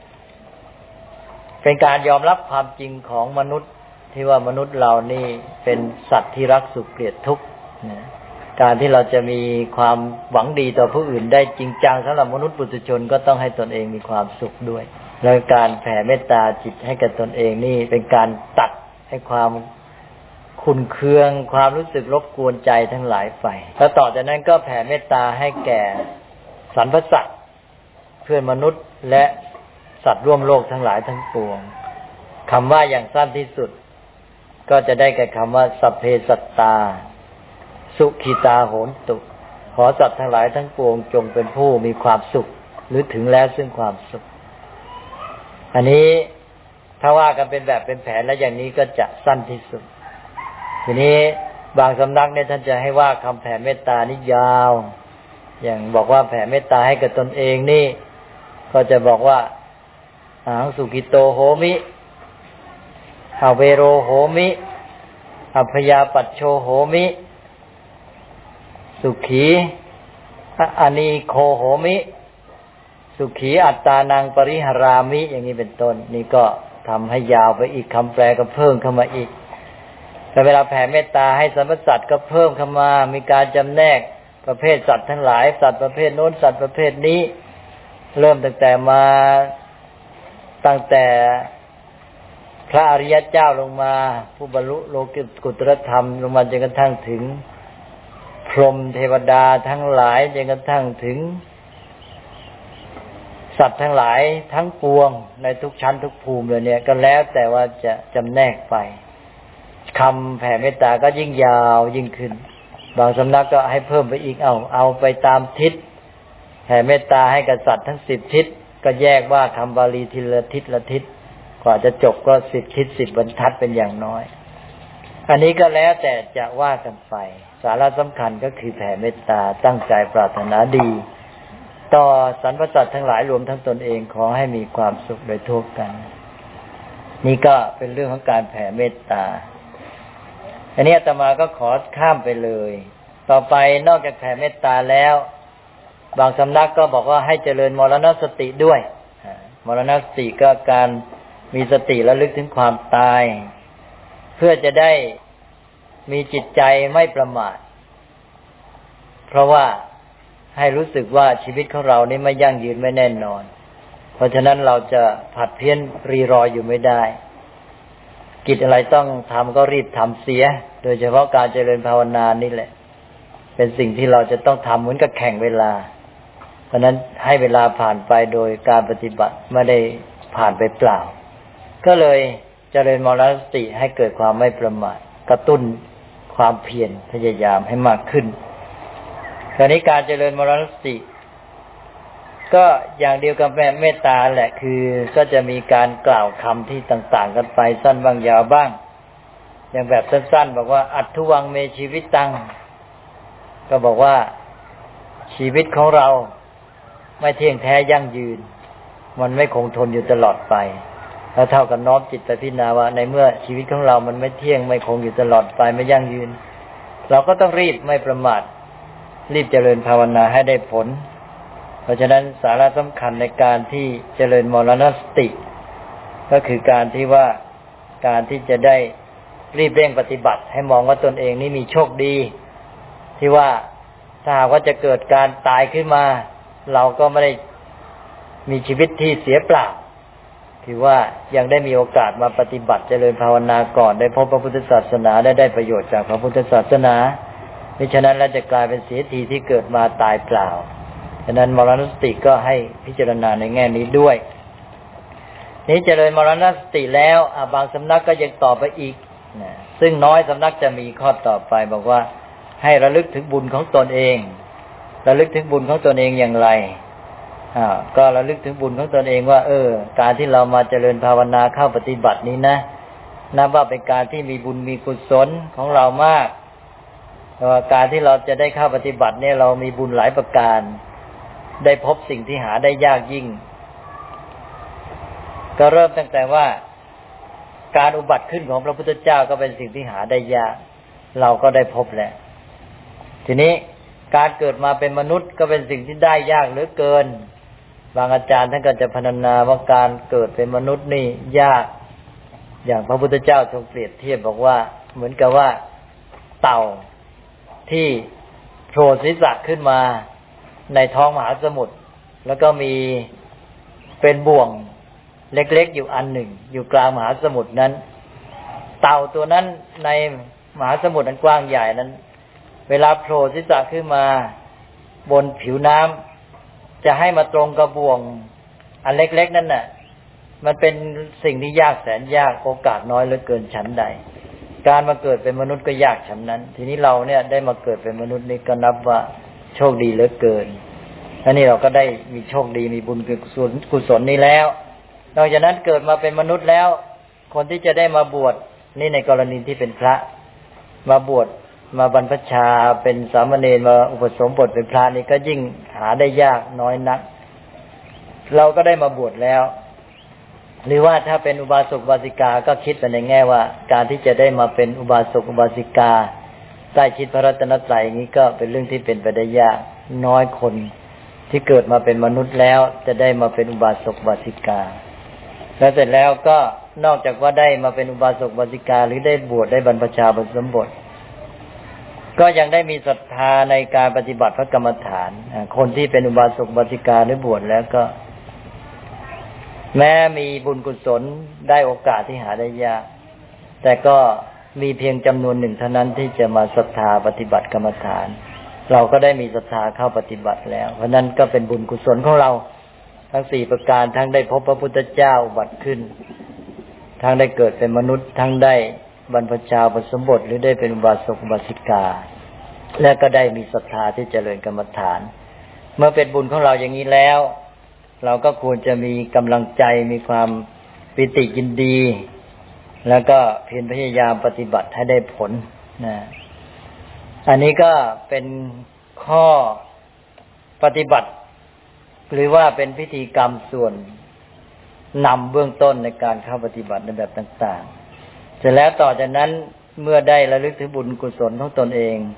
เป็นการยอมรับความจริงของมนุษย์ที่ว่ามนุษย์เรานี่เป็นสัตว์ที่รักสุขเกลียดทุกข์นะการที่เราจะมีความหวังดีต่อผู้อื่นได้จริงจังสำหรับมนุษย์ปุถุชนก็ต้องให้ตนเองมีความสุขด้วยแล้วการแผ่เมตตาจิตให้กับตนเองนี่เป็นการตัดให้ความขุ่นเคืองความรู้สึกรบกวนใจทั้งหลายไปแล้วต่อจากนั้นก็แผ่เมตตาให้แก่สรรพสัตว์เพื่อนมนุษย์และสัตว์ร่วมโลกทั้งหลายทั้งปวงคำว่าอย่างสั้นที่สุดก็จะได้แก่คำว่าสัพเพสัตตาสุขิตาโหนตุขอสัตว์ทั้งหลายทั้งปวงจงเป็นผู้มีความสุขหรือถึงแล้วซึ่งความสุขอันนี้ถ้าว่ากันเป็นแบบเป็นแผนแล้วอย่างนี้ก็จะสั้นที่สุดทีนี้บางสำนักเนี่ยท่านจะให้ว่าคำแผ่เมตตานี่ยาวอย่างบอกว่าแผ่เมตตาให้กับตนเองนี่ก็จะบอกว่าอหังสุขิโตโหมิอเวโรโหมิอัพยาปัชโชโหมิสุขีอานิโคโหมิสุขีอัตตานังปริหรามิอย่างนี้เป็นต้นนี่ก็ทำให้ยาวไปอีกคำแปลก็เพิ่มเข้ามาอีกแต่เวลาแผ่เมตตาให้สรรพสัตว์ก็เพิ่มเข้ามามีการจำแนกประเภทสัตว์ทั้งหลายสัตว์ประเภทโน้นสัตว์ประเภทนี้เริ่มตั้งแต่มาตั้งแต่พระอริยเจ้าลงมาผู้บรรลุโลกุตตรธรรมลงมาจนกระทั่งถึงพรหมเทวดาทั้งหลายจนกระทั่งถึงสัตว์ทั้งหลายทั้งปวงในทุกชั้นทุกภูมิเลยเนี่ยก็แล้วแต่ว่าจะจำแนกไปคำแผ่เมตตาก็ยิ่งยาวยิ่งขึ้นบางสำนักก็ให้เพิ่มไปอีกเอาเอาไปตามทิศแผ่เมตตาให้กับสัตว์ทั้งสิบทิศก็แยกว่าคำบาลีทีละทิศละทิศกว่าจะจบก็สิบทิศสิบบรรทัดเป็นอย่างน้อยอันนี้ก็แล้วแต่จะว่ากันไปสาระสำคัญก็คือแผ่เมตตาตั้งใจปรารถนาดีต่อสรรพสัตว์ทั้งหลายรวมทั้งตนเองขอให้มีความสุขโดยทั่วกันนี่ก็เป็นเรื่องของการแผ่เมตตาอันนี้อาตมาก็ขอข้ามไปเลยต่อไปนอกจากแผ่เมตตาแล้วบางสำนักก็บอกว่าให้เจริญมรณสติด้วยมรณสติก็การมีสติระลึกถึงความตายเพื่อจะได้มีจิตใจไม่ประมาทเพราะว่าให้รู้สึกว่าชีวิตของเรานี่ไม่ยั่งยืนไม่แน่นอนเพราะฉะนั้นเราจะผัดเพี้ยนรีรออยู่ไม่ได้กิจอะไรต้องทำก็รีบทำเสียโดยเฉพาะการเจริญภาวนานี่แหละเป็นสิ่งที่เราจะต้องทำเหมือนกับแข่งเวลาเพราะนั้นให้เวลาผ่านไปโดยการปฏิบัติไม่ได้ผ่านไปเปล่าก็เลยเจริญมรณสติให้เกิดความไม่ประมาทกระตุ้นความเพียรพยายามให้มากขึ้นคราวนี้การเจริญมรณสติก็อย่างเดียวกับเมตตาแหละคือก็จะมีการกล่าวคำที่ต่างๆกันไปสั้นบ้างยาวบ้างอย่างแบบสั้นๆบอกว่าอัตถุวังเมชีวิตตังก็บอกว่าชีวิตของเราไม่เที่ยงแท้ยั่งยืนมันไม่คงทนอยู่ตลอดไปแล้วเท่ากับน้อมจิตไปพิจารณาว่าในเมื่อชีวิตของเรามันไม่เที่ยงไม่คงอยู่ตลอดไปไม่ยั่งยืนเราก็ต้องรีบไม่ประมาทรีบเจริญภาวนาให้ได้ผลเพราะฉะนั้นสาระสำคัญในการที่เจริญมรณสติก็คือการที่ว่าการที่จะได้รีบเร่งปฏิบัติให้มองว่าตนเองนี่มีโชคดีที่ว่าถ้าหากว่าจะเกิดการตายขึ้นมาเราก็ไม่ได้มีชีวิตที่เสียเปล่าถือว่ายังได้มีโอกาสมาปฏิบัติเจริญภาวนาก่อนได้พบพระพุทธศาสนาได้ได้ประโยชน์จากพระพุทธศาสนามิฉะนั้นแล้วจะกลายเป็นเสียทีที่เกิดมาตายเปล่าฉะนั้นมรณสติก็ให้พิจารณาในแง่นี้ด้วยนี้เจริญมรณสติแล้วบางสำนักก็ยังต่อไปอีกนะซึ่งน้อยสำนักจะมีข้อต่อไปบอกว่าให้ระลึกถึงบุญของตนเองระลึกถึงบุญของตนเองอย่างไรอ่าก็ระลึกถึงบุญของตนเองว่าเออการที่เรามาเจริญภาวนาเข้าปฏิบัตินี้นะนับว่าเป็นการที่มีบุญมีกุศลของเรามากว่าการที่เราจะได้เข้าปฏิบัติเนี่ยเรามีบุญหลายประการได้พบสิ่งที่หาได้ยากยิ่งก็เริ่มตั้งแต่ว่าการอุบัติขึ้นของพระพุทธเจ้าก็เป็นสิ่งที่หาได้ยากเราก็ได้พบแล้วทีนี้การเกิดมาเป็นมนุษย์ก็เป็นสิ่งที่ได้ยากเหลือเกินบางอาจารย์ท่านก็จะพรรณนาว่าการเกิดเป็นมนุษย์นี่ยากอย่างพระพุทธเจ้าทรงเปรียบเทียบบอกว่าเหมือนกับว่าเต่าที่โผล่ศีรษะขึ้นมาในท้องมหาสมุทรแล้วก็มีเป็นบ่วงเล็กๆอยู่อันหนึ่งอยู่กลางมหาสมุทรนั้นเต่าตัวนั้นในมหาสมุทรอันกว้างใหญ่นั้นเวลาโผล่ศีรษะขึ้นมาบนผิวน้ำจะให้มาตรงกับบ่วงอันเล็กๆนั่นน่ะมันเป็นสิ่งที่ยากแสนยากโอกาสน้อยเหลือเกินฉันใดการมาเกิดเป็นมนุษย์ก็ยากฉันนั้นทีนี้เราเนี่ยได้มาเกิดเป็นมนุษย์นี่ก็นับว่าโชคดีเหลือเกินและนี่เราก็ได้มีโชคดีมีบุญกุศลกุศลนี้แล้วนอกจากนั้นเกิดมาเป็นมนุษย์แล้วคนที่จะได้มาบวชนี่ในกรณีที่เป็นพระมาบวชมาบรรพชาเป็นสามเณรมาอุปสมบทเป็นพระนี่ก็ยิ่งหาได้ยากน้อยนักเราก็ได้มาบวชแล้วหรือว่าถ้าเป็นอุบาสกอุบาสิกาก็คิดไปในแง่ว่าการที่จะได้มาเป็นอุบาสกอุบาสิกาใกล้ชิดพระรัตนตรัยนี้ก็เป็นเรื่องที่เป็นไปได้ยากน้อยคนที่เกิดมาเป็นมนุษย์แล้วจะได้มาเป็นอุบาสกอุบาสิกาแล้วเสร็จแล้วก็นอกจากว่าได้มาเป็นอุบาสกอุบาสิกาหรือได้บวชได้บรรพชาอุปสมบทก็ยังได้มีศรัทธาในการปฏิบัติพระกรรมฐานคนที่เป็นอุบาสกอุบาสิกาหรือบวชแล้วก็แม้มีบุญกุศลได้โอกาสที่หาได้ยากแต่ก็มีเพียงจำนวนหนึ่งเท่านั้นที่จะมาศรัทธาปฏิบัติกรรมฐานเราก็ได้มีศรัทธาเข้าปฏิบัติแล้วเพราะนั้นก็เป็นบุญกุศลของเราทั้งสี่ประการทั้งได้พบพระพุทธเจ้าอุบัติขึ้นทั้งได้เกิดเป็นมนุษย์ทั้งได้บรรพชาอุปสมบทหรือได้เป็นอุบาสกอุบาสิกาและก็ได้มีศรัทธาที่เจริญกรรมฐานเมื่อเป็นบุญของเราอย่างนี้แล้วเราก็ควรจะมีกำลังใจมีความปิติยินดีแล้วก็เพียรพยายามปฏิบัติให้ได้ผลนะอันนี้ก็เป็นข้อปฏิบัติหรือว่าเป็นพิธีกรรมส่วนนำเบื้องต้นในการเข้าปฏิบัติในแบบต่างๆเสร็จแล้วต่อจากนั้นเมื่อได้ระลึกถึงบุญกุศลของตนเอง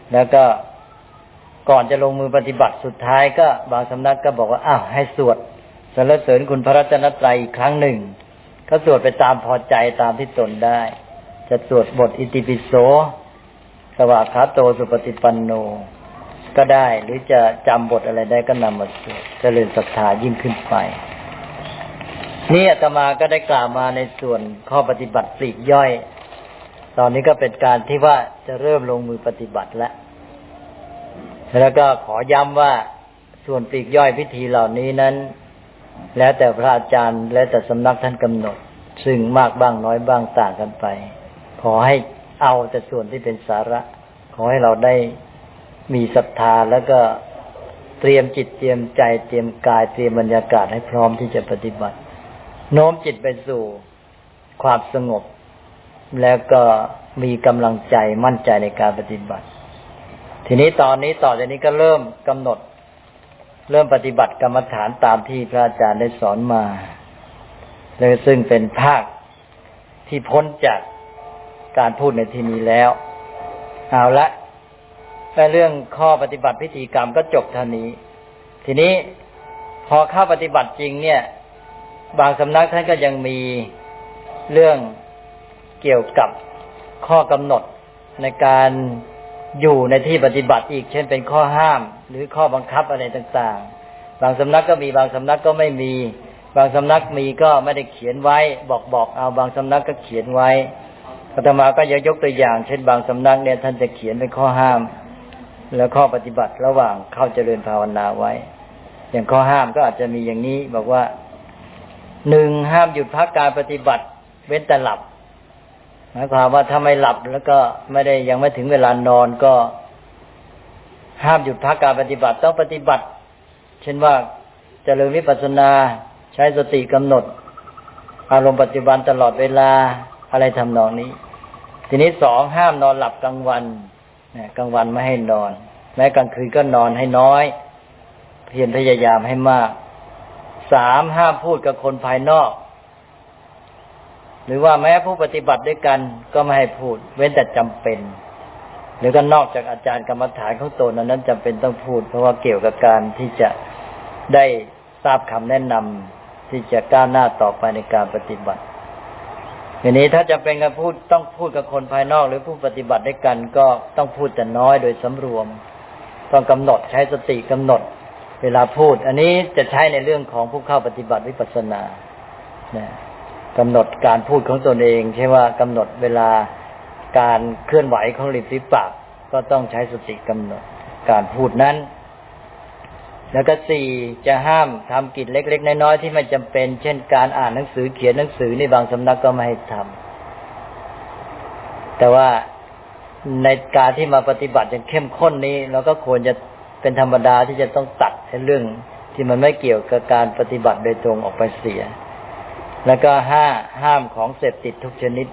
แล้วก็ก่อนจะลงมือปฏิบัติสุดท้ายก็บางสำนักก็บอกว่าอ้าวให้สวดสรรเสริญคุณพระรัตนตรัยอีกครั้งหนึ่งก็สวดไปตามพอใจตามที่ตนได้จะสวดบทอิติปิโสสวากขาโตสุปฏิปันโนก็ได้หรือจะจำบทอะไรได้ก็นำมาสวดเจริญศรัทธายิ่งขึ้นไปนี่อาตมาก็ได้กล่าวมาในส่วนข้อปฏิบัติปลีกย่อยตอนนี้ก็เป็นการที่ว่าจะเริ่มลงมือปฏิบัติแล้วแล้วก็ขอย้ำว่าส่วนปลีกย่อยพิธีเหล่านี้นั้นแล้วแต่พระอาจารย์และแต่สำนักท่านกำหนดซึ่งมากบ้างน้อยบ้างต่างกันไปขอให้เอาแต่ส่วนที่เป็นสาระขอให้เราได้มีศรัทธาแล้วก็เตรียมจิตเตรียมใจเตรียมกายเตรียมบรรยากาศให้พร้อมที่จะปฏิบัติโน้มจิตไปสู่ความสงบแล้วก็มีกำลังใจมั่นใจในการปฏิบัติทีนี้ตอนนี้ต่อจากนี้ก็เริ่มกำหนดเริ่มปฏิบัติกรรมฐานตามที่พระอาจารย์ได้สอนมาเลยซึ่งเป็นภาคที่พ้นจากการพูดในที่นี้แล้วเอาละแต่เรื่องข้อปฏิบัติพิธีกรรมก็จบเท่านี้ทีนี้พอเข้าปฏิบัติจริงเนี่ยบางสำนักท่านก็ยังมีเรื่องเกี่ยวกับข้อกำหนดในการอยู่ในที่ปฏิบัติอีกเช่นเป็นข้อห้ามหรือข้อบังคับอะไรต่างๆบางสำนักก็มีบางสำนักก็ไม่มีบางสำนักมีก็ไม่ได้เขียนไว้บอกบอกเอาบางสำนักก็เขียนไว้อาตมาก็จะยกตัวอย่างเช่นบางสำนักเนี่ยท่านจะเขียนเป็นข้อห้ามแล้วข้อปฏิบัติระหว่างเข้าเจริญภาวนาไว้อย่างข้อห้ามก็อาจจะมีอย่างนี้บอกว่าหนึ่งห้ามหยุดพักการปฏิบัติเว้นแต่หลับหมายความว่าถ้าไม่หลับแล้วก็ไม่ได้ยังไม่ถึงเวลานอนก็ห้ามหยุดพักการปฏิบัติต้องปฏิบัติเช่นว่าเจริญวิปัสสนาใช้สติกำหนดอารมณ์ปัจจุบันตลอดเวลาอะไรทำนองนี้ทีนี้สองห้ามนอนหลับกลางวันกลางวันไม่ให้นอนแม้กลางคืนก็นอนให้น้อยเพียรพยายามให้มากสามห้ามพูดกับคนภายนอกหรือว่าแม้ผู้ปฏิบัติด้วยกันก็ไม่ให้พูดเว้นแต่จำเป็นหรือก็นอกจากอาจารย์กรรมฐานของตนนั้นจำเป็นต้องพูดเพราะว่าเกี่ยวกับการที่จะได้ทราบคำแนะนำที่จะก้าวหน้าต่อไปในการปฏิบัติอย่างนี้ถ้าจะเป็นการพูดต้องพูดกับคนภายนอกหรือผู้ปฏิบัติด้วยกันก็ต้องพูดแต่น้อยโดยสำรวมต้องกำหนดใช้สติกำหนดเวลาพูดอันนี้จะใช้ในเรื่องของผู้เข้าปฏิบัติวิปัสสนาเนี่ยกำหนดการพูดของตนเองใช่ว่ากำหนดเวลาการเคลื่อนไหวของริมฝีปากก็ต้องใช้สติกำหนดการพูดนั้นแล้วก็สี่จะห้ามทำกิจเล็กๆน้อยๆที่ไม่จำเป็นเช่นการอ่านหนังสือเขียนหนังสือในบางสำนักก็ไม่ให้ทำแต่ว่าในการที่มาปฏิบัติอย่างเข้มข้นนี้เราก็ควรจะเป็นธรรมดาที่จะต้องตัดเรื่องที่มันไม่เกี่ยวกับการปฏิบัติโดยตรงออกไปเสียแล้วก็ห้าห้ามของเสพติดทุกชนิด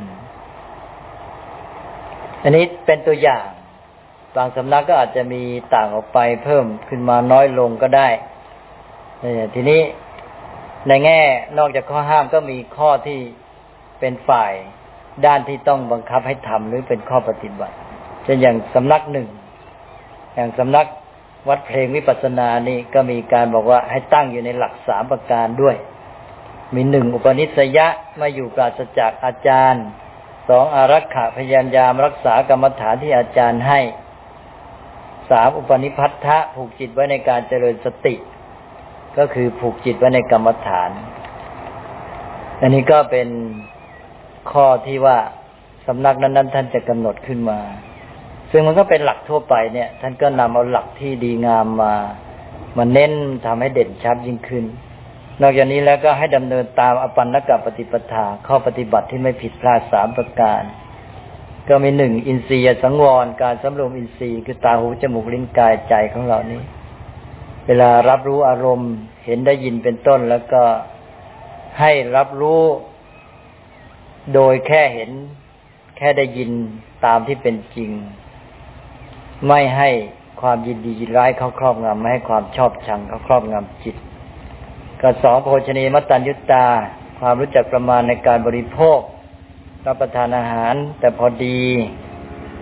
อันนี้เป็นตัวอย่างบางสำนักก็อาจจะมีต่างออกไปเพิ่มขึ้นมาน้อยลงก็ได้ทีนี้ในแง่นอกจากข้อห้ามก็มีข้อที่เป็นฝ่ายด้านที่ต้องบังคับให้ทำหรือเป็นข้อปฏิบัติเช่นอย่างสำนักหนึ่งอย่างสำนักวัดเพลงวิปัสสนานี่ก็มีการบอกว่าให้ตั้งอยู่ในหลักสามประการด้วยมีหนึ่งอุปนิสัยยะมาอยู่ปราศจากอาจารย์สองอารักขะพยายามรักษากรรมฐานที่อาจารย์ให้สามอุปนิพัทธะผูกจิตไว้ในการเจริญสติก็คือผูกจิตไว้ในกรรมฐานอันนี้ก็เป็นข้อที่ว่าสำนักนั้นๆท่านจะกำหนดขึ้นมาซึ่งมันก็เป็นหลักทั่วไปเนี่ยท่านก็นำเอาหลักที่ดีงามมามาเน้นทำให้เด่นชัดยิ่งขึ้นนอกจากนี้แล้วก็ให้ดำเนินตามอปันนกปฏิปทาข้อปฏิบัติที่ไม่ผิดพลาดสามประการก็มีหนึ่งอินทรียสังวรการสำรวมอินทรีย์คือตาหูจมูกลิ้นกายใจของเรานี้เวลารับรู้อารมณ์เห็นได้ยินเป็นต้นแล้วก็ให้รับรู้โดยแค่เห็นแค่ได้ยินตามที่เป็นจริงไม่ให้ความยินดียินร้ายเข้าครอบงำไม่ให้ความชอบชังเข้าครอบงำจิตก็สองโภชเนมัตตัญญุตาความรู้จักประมาณในการบริโภครับประทานอาหารแต่พอดี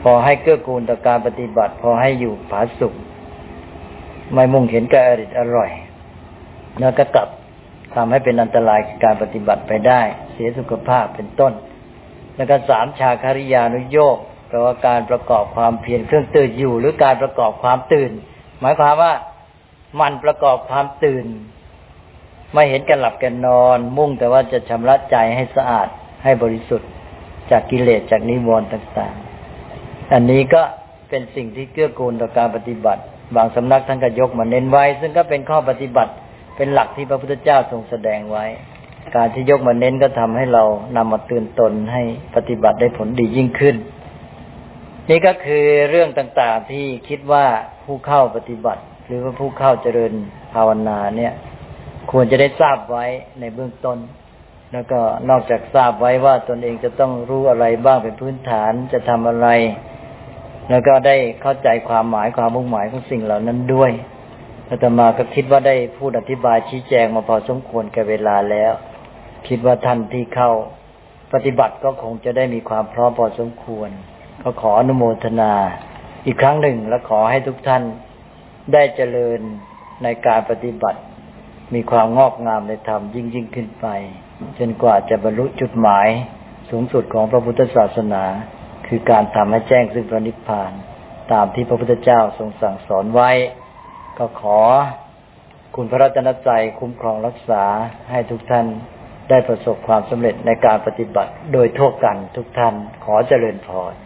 พอให้เกื้อกูลต่อการปฏิบัติพอให้อยู่ผาสุกไม่มุ่งเห็นแก่อริดอร่อยแล้วก็กลับทำให้เป็นอันตรายกับการปฏิบัติไปได้เสียสุขภาพเป็นต้นแล้วก็สามชาคริยานุโยคแปลว่าการประกอบความเพียรเครื่องตื่นอยู่หรือการประกอบความตื่นหมายความว่ามันประกอบความตื่นไม่เห็นแก่หลับแก่นอนมุ่งแต่ว่าจะชำระใจให้สะอาดให้บริสุทธิ์จากกิเลสจากนิวรณ์ต่างๆอันนี้ก็เป็นสิ่งที่เกื้อกูลต่อการปฏิบัติบางสำนักท่านก็ยกมาเน้นไว้ซึ่งก็เป็นข้อปฏิบัติเป็นหลักที่พระพุทธเจ้าทรงแสดงไว้การที่ยกมาเน้นก็ทำให้เรานำมาเตือนตนให้ปฏิบัติได้ผลดียิ่งขึ้นนี่ก็คือเรื่องต่างๆที่คิดว่าผู้เข้าปฏิบัติหรือว่าผู้เข้าเจริญภาวนาเนี่ยควรจะได้ทราบไว้ในเบื้องต้นแล้วก็นอกจากทราบไว้ว่าตนเองจะต้องรู้อะไรบ้างเป็นพื้นฐานจะทำอะไรแล้วก็ได้เข้าใจความหมายความมุ่งหมายของสิ่งเหล่านั้นด้วยอาตมาก็คิดว่าได้พูดอธิบายชี้แจงมาพอสมควรแก่เวลาแล้วคิดว่าท่านที่เข้าปฏิบัติก็คงจะได้มีความพร้อมพอสมควรก็ขออนุโมทนาอีกครั้งหนึ่งและขอให้ทุกท่านได้เจริญในการปฏิบัติมีความงอกงามในธรรมยิ่งยิ่งขึ้นไปจนกว่าจะบรรลุจุดหมายสูงสุดของพระพุทธศาสนาคือการทำให้แจ้งซึ่งพระนิพพานตามที่พระพุทธเจ้าทรงสั่งสอนไว้ก็ขอคุณพระรัตนตรัยคุ้มครองรักษาให้ทุกท่านได้ประสบความสำเร็จในการปฏิบัติโดยทั่วกันทุกท่านขอเจริญพร